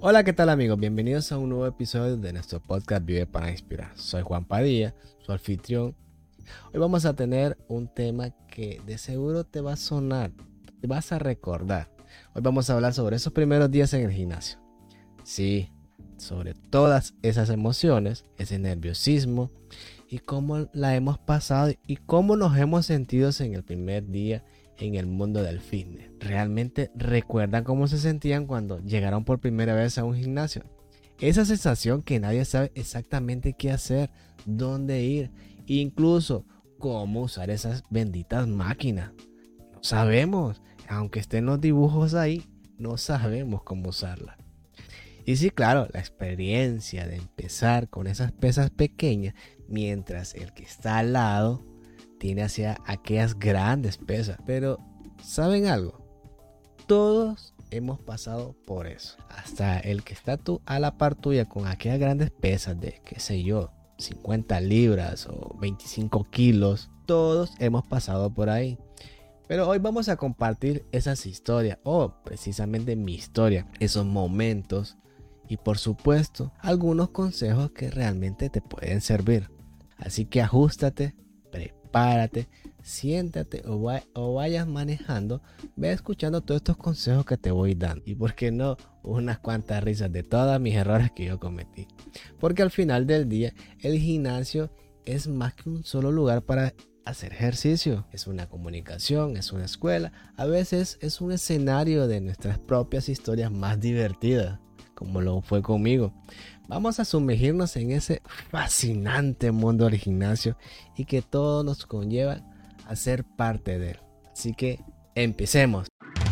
Hola, ¿qué tal amigos? Bienvenidos a un nuevo episodio de nuestro podcast Vive para Inspirar. Soy Juan Padilla, su anfitrión. Hoy vamos a tener un tema que de seguro te va a sonar, te vas a recordar. Hoy vamos a hablar sobre esos primeros días en el gimnasio. Sí, sobre todas esas emociones, ese nerviosismo y cómo la hemos pasado y cómo nos hemos sentido en el primer día en el mundo del fitness. ¿Realmente recuerdan cómo se sentían cuando llegaron por primera vez a un gimnasio? Esa sensación que nadie sabe exactamente qué hacer, dónde ir, incluso cómo usar esas benditas máquinas. No sabemos, aunque estén los dibujos ahí, no sabemos cómo usarlas. Y sí, claro, la experiencia de empezar con esas pesas pequeñas, mientras el que está al lado tiene hacia aquellas grandes pesas. Pero, ¿saben algo? Todos hemos pasado por eso. Hasta el que está a la par tuya con aquellas grandes pesas de, qué sé yo, 50 libras o 25 kilos. Todos hemos pasado por ahí. Pero hoy vamos a compartir esas historias, o precisamente mi historia, esos momentos y por supuesto algunos consejos que realmente te pueden servir. Así que ajústate, prepárate, siéntate o vayas manejando, ve escuchando todos estos consejos que te voy dando. Y por qué no, unas cuantas risas de todos mis errores que yo cometí. Porque al final del día, el gimnasio es más que un solo lugar para hacer ejercicio. Es una comunicación, es una escuela, a veces es un escenario de nuestras propias historias más divertidas, como lo fue conmigo. Vamos a sumergirnos en ese fascinante mundo del gimnasio y que todo nos conlleva a ser parte de él. Así que empecemos.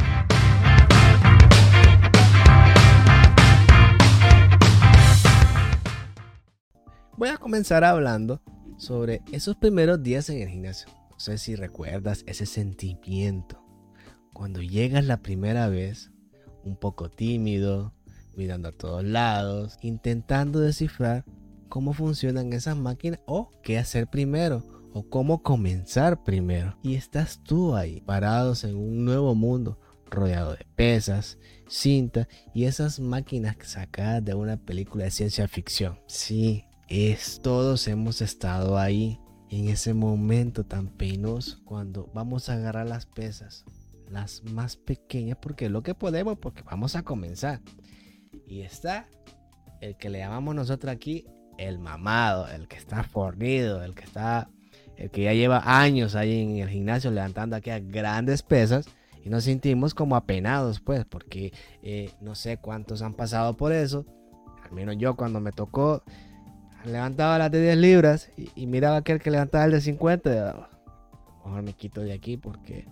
Voy a comenzar hablando sobre esos primeros días en el gimnasio. No sé si recuerdas ese sentimiento cuando llegas la primera vez, un poco tímido, mirando a todos lados, intentando descifrar cómo funcionan esas máquinas o qué hacer primero o cómo comenzar primero. Y estás tú ahí, parados en un nuevo mundo, rodeado de pesas, cinta y esas máquinas sacadas de una película de ciencia ficción. Sí, todos hemos estado ahí en ese momento tan penoso cuando vamos a agarrar las pesas, las más pequeñas, porque es lo que podemos, porque vamos a comenzar. Y está el que le llamamos nosotros aquí el mamado, el que está fornido, el que ya lleva años ahí en el gimnasio levantando aquellas grandes pesas y nos sentimos como apenados, pues, porque no sé cuántos han pasado por eso. Al menos yo cuando me tocó levantaba las de 10 libras y miraba aquel que levantaba el de 50. Mejor me quito de aquí porque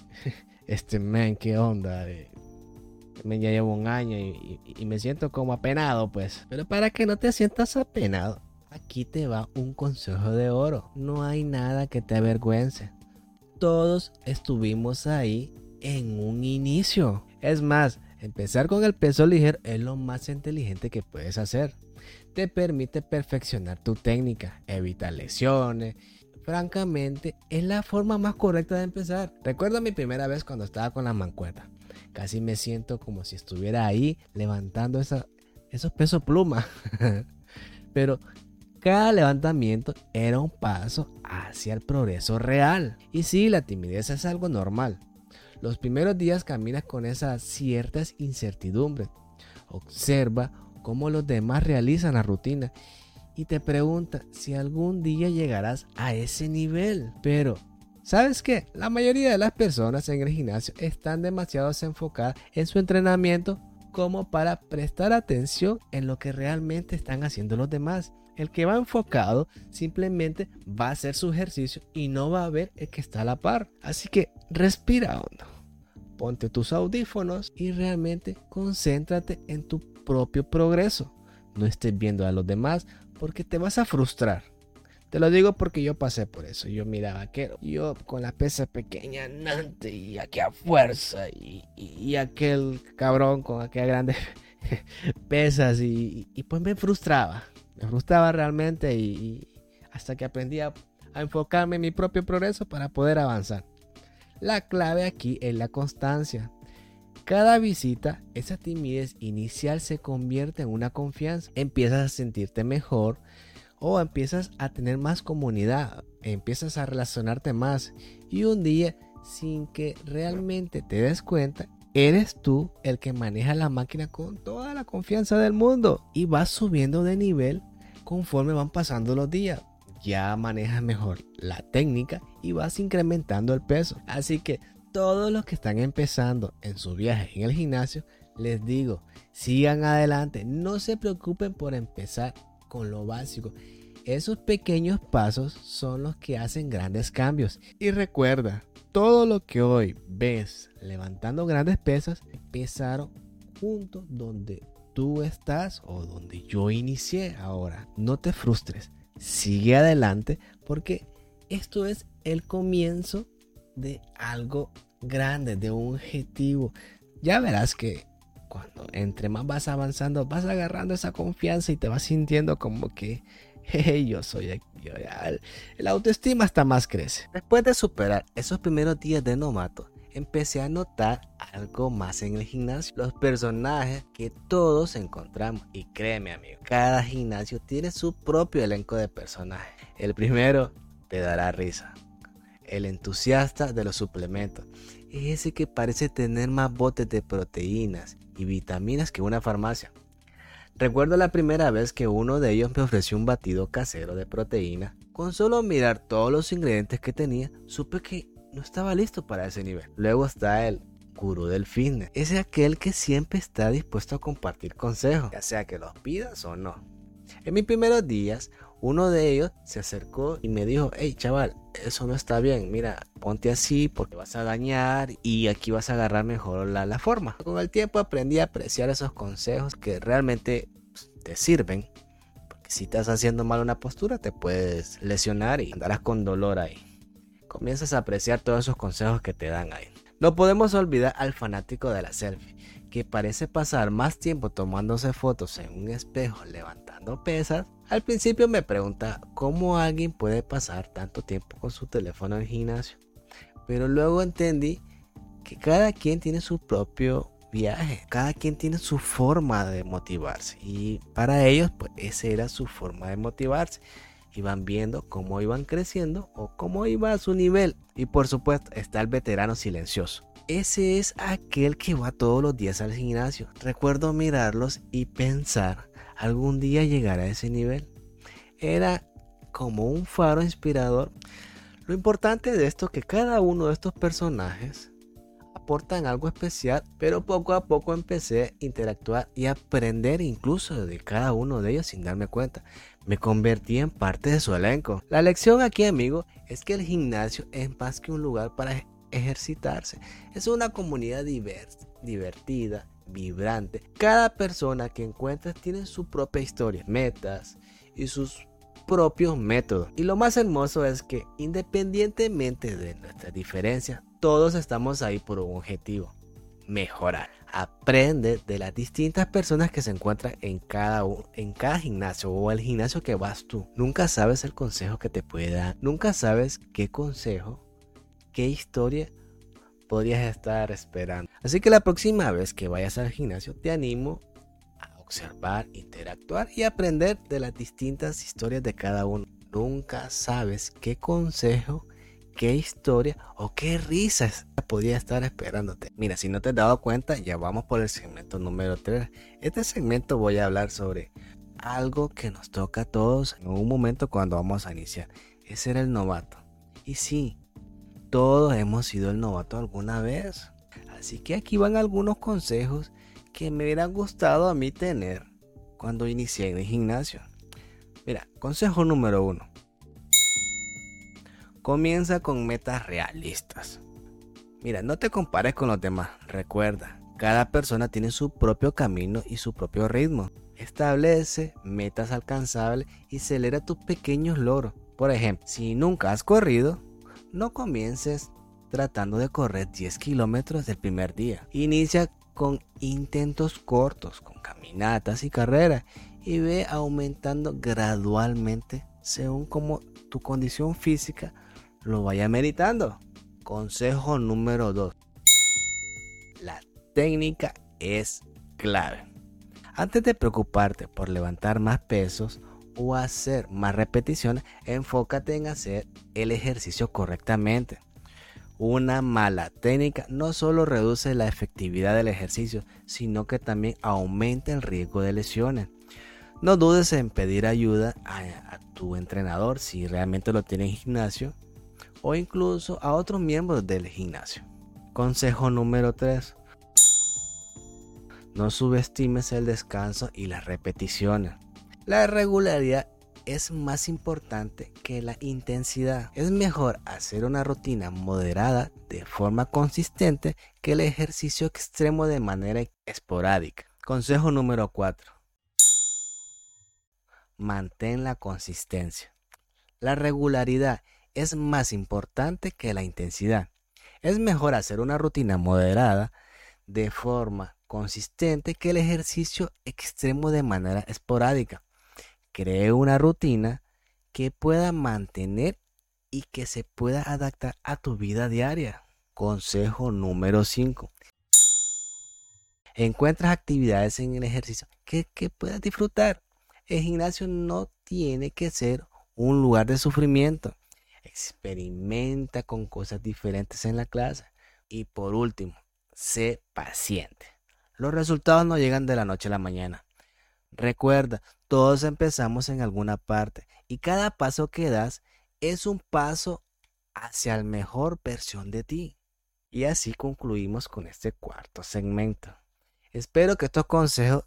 qué onda. Ya llevo un año y me siento como apenado, pues. Pero para que no te sientas apenado, aquí te va un consejo de oro. No hay nada que te avergüence. Todos estuvimos ahí en un inicio. Es más, empezar con el peso ligero es lo más inteligente que puedes hacer. Te permite perfeccionar tu técnica, evitar lesiones. Francamente, es la forma más correcta de empezar. Recuerdo mi primera vez cuando estaba con la mancuerna. Casi me siento como si estuviera ahí levantando esos pesos pluma. Pero cada levantamiento era un paso hacia el progreso real. Y sí, la timidez es algo normal. Los primeros días caminas con esas ciertas incertidumbres. Observa cómo los demás realizan la rutina y te pregunta si algún día llegarás a ese nivel. Pero ¿sabes qué? La mayoría de las personas en el gimnasio están demasiado enfocadas en su entrenamiento como para prestar atención en lo que realmente están haciendo los demás. El que va enfocado simplemente va a hacer su ejercicio y no va a ver el que está a la par. Así que respira hondo, ponte tus audífonos y realmente concéntrate en tu propio progreso. No estés viendo a los demás porque te vas a frustrar. Te lo digo porque yo pasé por eso. Yo miraba que yo con la pesa pequeña y aquella fuerza y aquel cabrón con aquellas grandes pesas y pues me frustraba. Me frustraba realmente y hasta que aprendí a enfocarme en mi propio progreso para poder avanzar. La clave aquí es la constancia. Cada visita, esa timidez inicial se convierte en una confianza. Empiezas a sentirte mejor o empiezas a tener más comunidad, empiezas a relacionarte más y un día, sin que realmente te des cuenta, eres tú el que maneja la máquina con toda la confianza del mundo y vas subiendo de nivel conforme van pasando los días. Ya manejas mejor la técnica y vas incrementando el peso. Así que todos los que están empezando en su viaje en el gimnasio, les digo, sigan adelante, no se preocupen por empezar con lo básico. Esos pequeños pasos son los que hacen grandes cambios. Y recuerda, todo lo que hoy ves levantando grandes pesas empezaron juntos donde tú estás o donde yo inicié. Ahora, no te frustres, sigue adelante porque esto es el comienzo de algo grande, de un objetivo. Ya verás que cuando entre más vas avanzando, vas agarrando esa confianza y te vas sintiendo como que hey, yo soy aquí. La autoestima hasta más crece. Después de superar esos primeros días de novato, empecé a notar algo más en el gimnasio. Los personajes que todos encontramos. Y créeme, amigo, cada gimnasio tiene su propio elenco de personajes. El primero te dará risa. El entusiasta de los suplementos. Es ese que parece tener más botes de proteínas y vitaminas que una farmacia. Recuerdo la primera vez que uno de ellos me ofreció un batido casero de proteína. Con solo mirar todos los ingredientes que tenía, supe que no estaba listo para ese nivel. Luego está el gurú del fitness. Es aquel que siempre está dispuesto a compartir consejos, ya sea que los pidas o no. En mis primeros días, uno de ellos se acercó y me dijo, hey chaval, eso no está bien, mira, ponte así porque vas a dañar y aquí vas a agarrar mejor la forma. Con el tiempo aprendí a apreciar esos consejos que realmente te sirven, porque si estás haciendo mal una postura te puedes lesionar y andarás con dolor ahí. Comienzas a apreciar todos esos consejos que te dan ahí. No podemos olvidar al fanático de la selfie, que parece pasar más tiempo tomándose fotos en un espejo levantando pesas. Al principio me pregunta cómo alguien puede pasar tanto tiempo con su teléfono en el gimnasio, pero luego entendí que cada quien tiene su propio viaje, cada quien tiene su forma de motivarse y para ellos pues esa era su forma de motivarse. Iban viendo cómo iban creciendo o cómo iba a su nivel. Y por supuesto está el veterano silencioso. Ese es aquel que va todos los días al gimnasio. Recuerdo mirarlos y pensar, algún día llegará a ese nivel. Era como un faro inspirador. Lo importante de esto es que cada uno de estos personajes aportan algo especial, pero poco a poco empecé a interactuar y aprender incluso de cada uno de ellos sin darme cuenta. Me convertí en parte de su elenco. La lección aquí, amigo, es que el gimnasio es más que un lugar para ejercitarse. Es una comunidad divertida, vibrante. Cada persona que encuentras tiene su propia historia, metas y sus propios métodos. Y lo más hermoso es que independientemente de nuestras diferencias, todos estamos ahí por un objetivo: mejorar. Aprende de las distintas personas que se encuentran en cada gimnasio o el gimnasio que vas tú. Nunca sabes el consejo que te puede dar. Nunca sabes qué consejo, qué historia podrías estar esperando. Así que la próxima vez que vayas al gimnasio te animo a observar, interactuar y aprender de las distintas historias de cada uno. Nunca sabes qué consejo, qué historia o qué risas podría estar esperándote. Mira, si no te has dado cuenta, ya vamos por el segmento número 3. Este segmento voy a hablar sobre algo que nos toca a todos en un momento cuando vamos a iniciar. Es ser el novato. Y sí, todos hemos sido el novato alguna vez. Así que aquí van algunos consejos que me hubieran gustado a mí tener cuando inicié en el gimnasio. Mira, consejo número 1. Comienza con metas realistas. Mira, no te compares con los demás. Recuerda, cada persona tiene su propio camino y su propio ritmo. Establece metas alcanzables y celebra tus pequeños logros. Por ejemplo, si nunca has corrido, no comiences tratando de correr 10 kilómetros del primer día. Inicia con intentos cortos, con caminatas y carreras, y ve aumentando gradualmente según como tu condición física lo vaya meritando. Consejo número 2. La técnica es clave. Antes de preocuparte por levantar más pesos o hacer más repeticiones, enfócate en hacer el ejercicio correctamente. Una mala técnica no solo reduce la efectividad del ejercicio, sino que también aumenta el riesgo de lesiones. No dudes en pedir ayuda a tu entrenador si realmente lo tiene en gimnasio o incluso a otros miembros del gimnasio. Consejo número 3. No subestimes el descanso y las repeticiones. La regularidad es más importante que la intensidad. Es mejor hacer una rutina moderada de forma consistente que el ejercicio extremo de manera esporádica. Consejo número 4. Mantén la consistencia. La regularidad es más importante que la intensidad. Es mejor hacer una rutina moderada de forma consistente que el ejercicio extremo de manera esporádica. Cree una rutina que pueda mantener y que se pueda adaptar a tu vida diaria. Consejo número 5. Encuentras actividades en el ejercicio que puedas disfrutar. El gimnasio no tiene que ser un lugar de sufrimiento. Experimenta con cosas diferentes en la clase. Y por último, sé paciente. Los resultados no llegan de la noche a la mañana. Recuerda, todos empezamos en alguna parte y cada paso que das es un paso hacia la mejor versión de ti. Y así concluimos con este cuarto segmento. Espero que estos consejos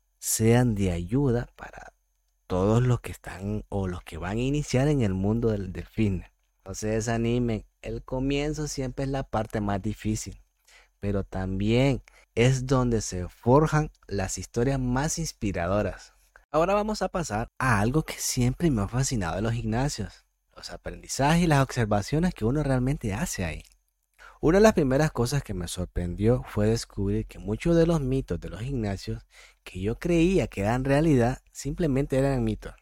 sean de ayuda para todos los que están o los que van a iniciar en el mundo del fitness. No se desanimen, el comienzo siempre es la parte más difícil, pero también es donde se forjan las historias más inspiradoras. Ahora vamos a pasar a algo que siempre me ha fascinado en los gimnasios, los aprendizajes y las observaciones que uno realmente hace ahí. Una de las primeras cosas que me sorprendió fue descubrir que muchos de los mitos de los gimnasios que yo creía que eran realidad simplemente eran mitos.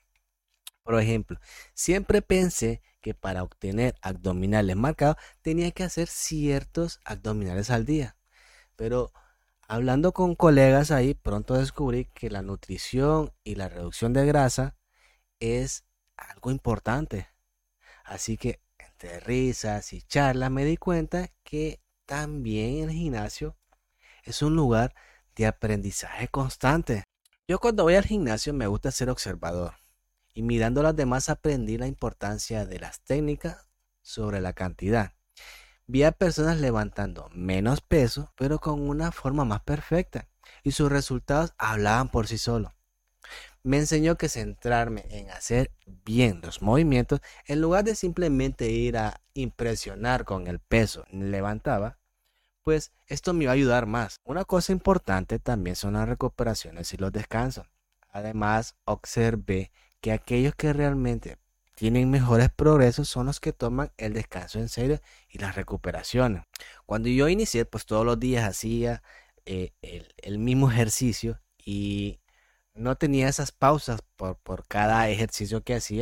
Por ejemplo, siempre pensé que para obtener abdominales marcados tenía que hacer ciertos abdominales al día. Pero hablando con colegas ahí, pronto descubrí que la nutrición y la reducción de grasa es algo importante. Así que entre risas y charlas me di cuenta que también el gimnasio es un lugar de aprendizaje constante. Yo cuando voy al gimnasio me gusta ser observador y mirando a los demás aprendí la importancia de las técnicas sobre la cantidad. Vi a personas levantando menos peso pero con una forma más perfecta y sus resultados hablaban por sí solos. Me enseñó que centrarme en hacer bien los movimientos en lugar de simplemente ir a impresionar con el peso levantaba, pues esto me iba a ayudar más. Una cosa importante también son las recuperaciones y los descansos. Además, observé que aquellos que realmente tienen mejores progresos son los que toman el descanso en serio y las recuperaciones. Cuando yo inicié, pues todos los días hacía el mismo ejercicio y no tenía esas pausas por cada ejercicio que hacía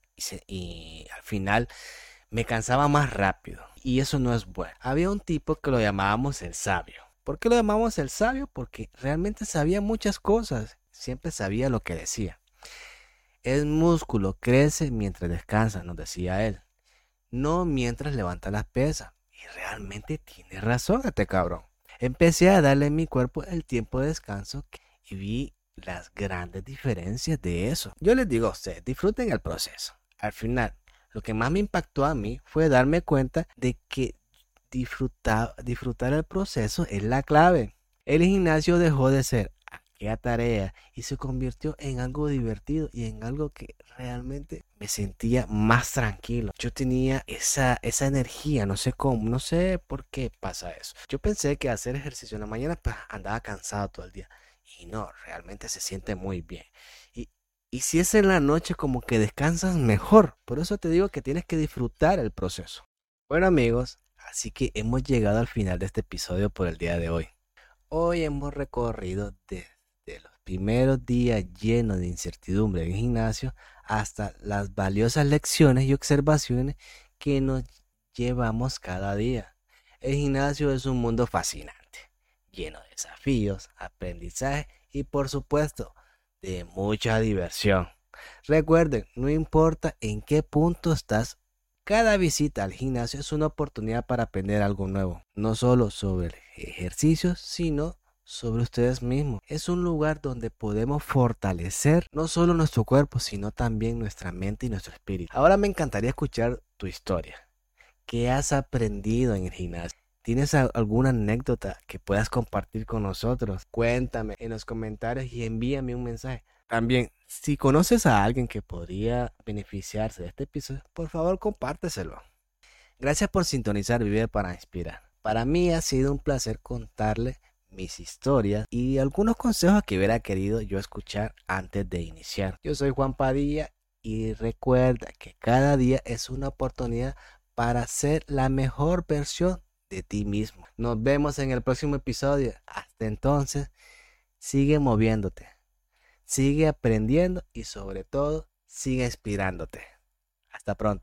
y al final me cansaba más rápido y eso no es bueno. Había un tipo que lo llamábamos el sabio. ¿Por qué lo llamamos el sabio? Porque realmente sabía muchas cosas, siempre sabía lo que decía. El músculo crece mientras descansa, nos decía él, no mientras levanta las pesas. Y realmente tiene razón este cabrón. Empecé a darle a mi cuerpo el tiempo de descanso y vi las grandes diferencias de eso. Yo les digo a ustedes, disfruten el proceso. Al final, lo que más me impactó a mí fue darme cuenta de que disfrutar el proceso es la clave. El gimnasio dejó de ser aquella tarea y se convirtió en algo divertido y en algo que realmente me sentía más tranquilo. Yo tenía esa energía, no sé cómo, no sé por qué pasa eso. Yo pensé que hacer ejercicio en la mañana pues andaba cansado todo el día. Y no, realmente se siente muy bien. Y si es en la noche como que descansas mejor. Por eso te digo que tienes que disfrutar el proceso. Bueno amigos, así que hemos llegado al final de este episodio por el día de hoy. Hoy hemos recorrido desde los primeros días llenos de incertidumbre en el gimnasio hasta las valiosas lecciones y observaciones que nos llevamos cada día. El gimnasio es un mundo fascinante, lleno de desafíos, aprendizaje y por supuesto de mucha diversión. Recuerden, no importa en qué punto estás, cada visita al gimnasio es una oportunidad para aprender algo nuevo, no solo sobre ejercicios, sino sobre ustedes mismos. Es un lugar donde podemos fortalecer no solo nuestro cuerpo, sino también nuestra mente y nuestro espíritu. Ahora me encantaría escuchar tu historia. ¿Qué has aprendido en el gimnasio? ¿Tienes alguna anécdota que puedas compartir con nosotros? Cuéntame en los comentarios y envíame un mensaje. También, si conoces a alguien que podría beneficiarse de este episodio, por favor compárteselo. Gracias por sintonizar Vive para Inspirar. Para mí ha sido un placer contarle mis historias y algunos consejos que hubiera querido yo escuchar antes de iniciar. Yo soy Juan Padilla y recuerda que cada día es una oportunidad para ser la mejor versión de ti mismo. Nos vemos en el próximo episodio. Hasta entonces, sigue moviéndote, sigue aprendiendo y sobre todo, sigue inspirándote. Hasta pronto.